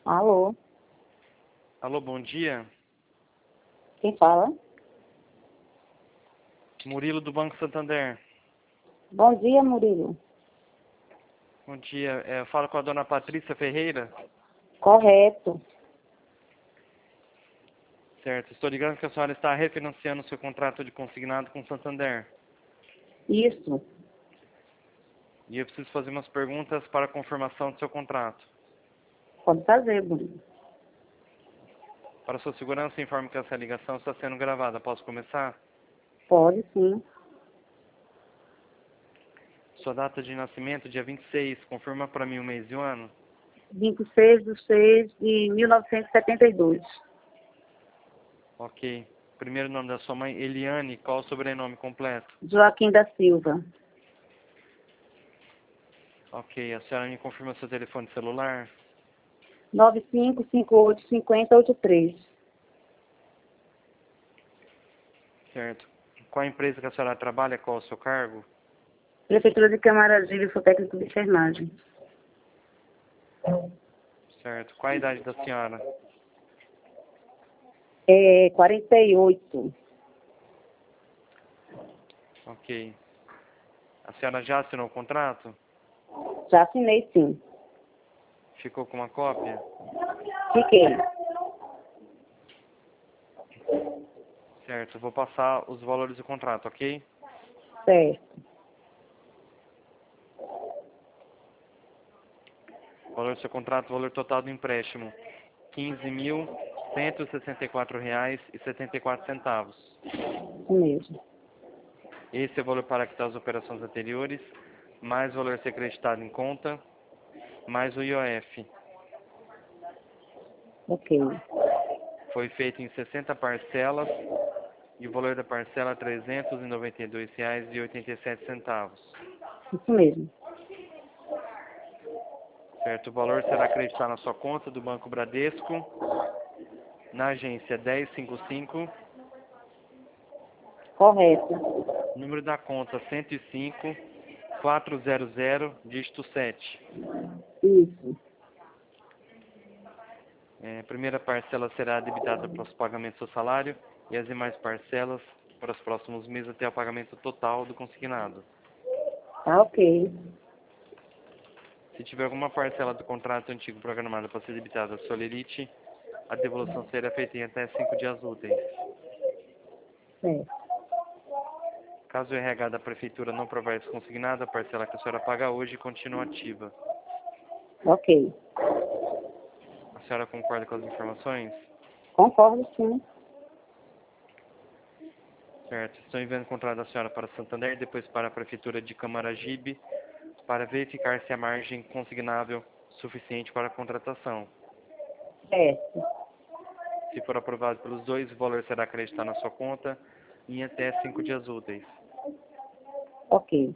Alô, Alô, bom dia. quem fala? Murilo do Banco Santander. Bom dia, Murilo. Bom dia. Eu falo com a dona Patrícia Ferreira. Correto. Certo. Estou ligando que a senhora está refinanciando o seu contrato de consignado com o Santander. Isso. E eu preciso fazer umas perguntas para a confirmação do seu contrato. Pode fazer, Murilo. Para sua segurança, informe que essa ligação está sendo gravada. Posso começar? Pode, sim. Sua data de nascimento, dia 26. Confirma para mim o mês e o ano. 26/6/1972. Ok. Primeiro nome da sua mãe, Eliane. Qual o sobrenome completo? Joaquim da Silva. Ok. A senhora me confirma seu telefone celular? 95585083. Certo. Qual a empresa que a senhora trabalha? Qual o seu cargo? Prefeitura de Camaragibe, sou técnico de enfermagem. Certo. Qual a idade da senhora? 48. Ok. A senhora já assinou o contrato? Já assinei, sim. Ficou com uma cópia? Fiquei. Certo. Vou passar os valores do contrato, ok? Certo. Valor do seu contrato, valor total do empréstimo. R$ 15.164,74. Isso mesmo. Esse é o valor para quitar as operações anteriores, mais o valor a ser acreditado em conta, mais o IOF. Ok. Foi feito em 60 parcelas e o valor da parcela é R$ 392,87. Isso mesmo. Certo, o valor será acreditado na sua conta do Banco Bradesco, na agência 1055, Correto. número da conta 105.400, dígito 7. Isso. A primeira parcela será debitada para os pagamentos do salário e as demais parcelas para os próximos meses até o pagamento total do consignado. Tá ok. Se tiver alguma parcela do contrato antigo programada para ser debitada à Solerite, a devolução será feita em até 5 dias úteis. Certo. Caso o RH da Prefeitura não provar esse consignado, a parcela que a senhora paga hoje continua ativa. Ok. A senhora concorda com as informações? Concordo, sim. Certo. Estou enviando o contrato da senhora para Santander e depois para a Prefeitura de Camaragibe para verificar se há margem consignável suficiente para a contratação. Certo. Se for aprovado pelos dois, o valor será acreditado na sua conta em até 5 dias úteis. Ok.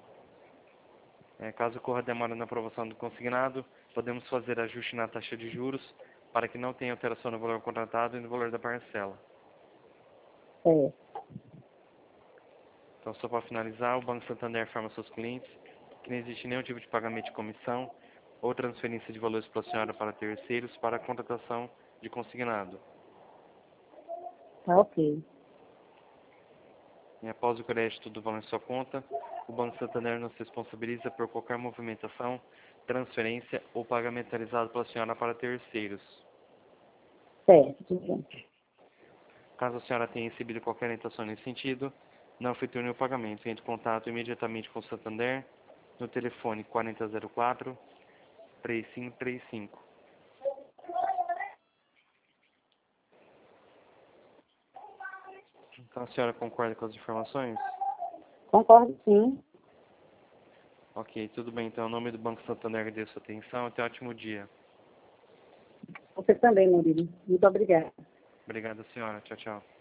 Caso ocorra demora na aprovação do consignado, podemos fazer ajuste na taxa de juros para que não tenha alteração no valor contratado e no valor da parcela. Certo. Então, só para finalizar, o Banco Santander informa aos seus clientes que não existe nenhum tipo de pagamento de comissão ou transferência de valores para a senhora para terceiros para a contratação de consignado. Tá ok. E após o crédito do valor em sua conta, o Banco Santander não se responsabiliza por qualquer movimentação, transferência ou pagamento realizado pela senhora para terceiros. Certo, tudo bem. Caso a senhora tenha recebido qualquer orientação nesse sentido, não efetue o pagamento. Entre em contato imediatamente com o Santander no telefone 4004-3535. Então a senhora concorda com as informações? Concordo, sim. Ok, tudo bem. Então, em nome do Banco Santander, agradeço a sua atenção. Até um ótimo dia. Você também, Murilo. Muito obrigada. Obrigado, senhora. Tchau, tchau.